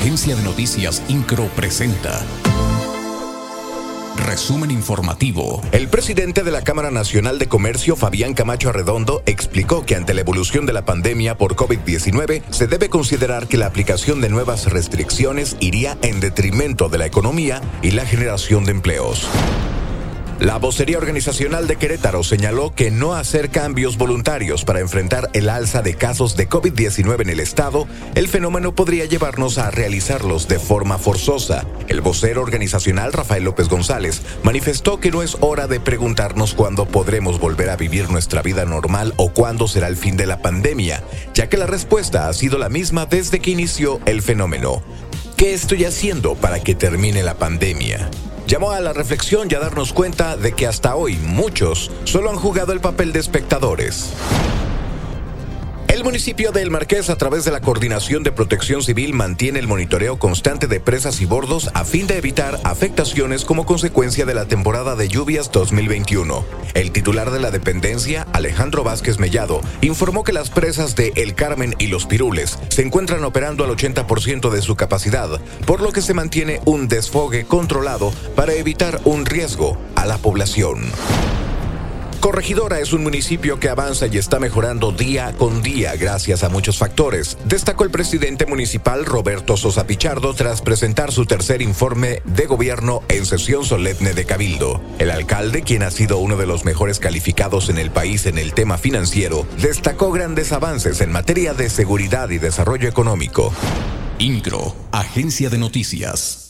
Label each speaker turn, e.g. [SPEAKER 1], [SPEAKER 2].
[SPEAKER 1] Agencia de Noticias Incro presenta Resumen informativo.
[SPEAKER 2] El presidente de la Cámara Nacional de Comercio, Fabián Camacho Arredondo, explicó que ante la evolución de la pandemia por COVID-19, se debe considerar que la aplicación de nuevas restricciones iría en detrimento de la economía y la generación de empleos. La vocería organizacional de Querétaro señaló que no hacer cambios voluntarios para enfrentar el alza de casos de COVID-19 en el estado, el fenómeno podría llevarnos a realizarlos de forma forzosa. El vocero organizacional, Rafael López González, manifestó que no es hora de preguntarnos cuándo podremos volver a vivir nuestra vida normal o cuándo será el fin de la pandemia, ya que la respuesta ha sido la misma desde que inició el fenómeno. ¿Qué estoy haciendo para que termine la pandemia? Llamó a la reflexión y a darnos cuenta de que hasta hoy muchos solo han jugado el papel de espectadores. El municipio de El Marqués, a través de la Coordinación de Protección Civil, mantiene el monitoreo constante de presas y bordos a fin de evitar afectaciones como consecuencia de la temporada de lluvias 2021. El titular de la dependencia, Alejandro Vázquez Mellado, informó que las presas de El Carmen y Los Pirules se encuentran operando al 80% de su capacidad, por lo que se mantiene un desfogue controlado para evitar un riesgo a la población. Corregidora es un municipio que avanza y está mejorando día con día gracias a muchos factores, destacó el presidente municipal Roberto Sosa Pichardo tras presentar su tercer informe de gobierno en sesión solemne de Cabildo. El alcalde, quien ha sido uno de los mejores calificados en el país en el tema financiero, destacó grandes avances en materia de seguridad y desarrollo económico.
[SPEAKER 1] Incro, Agencia de Noticias.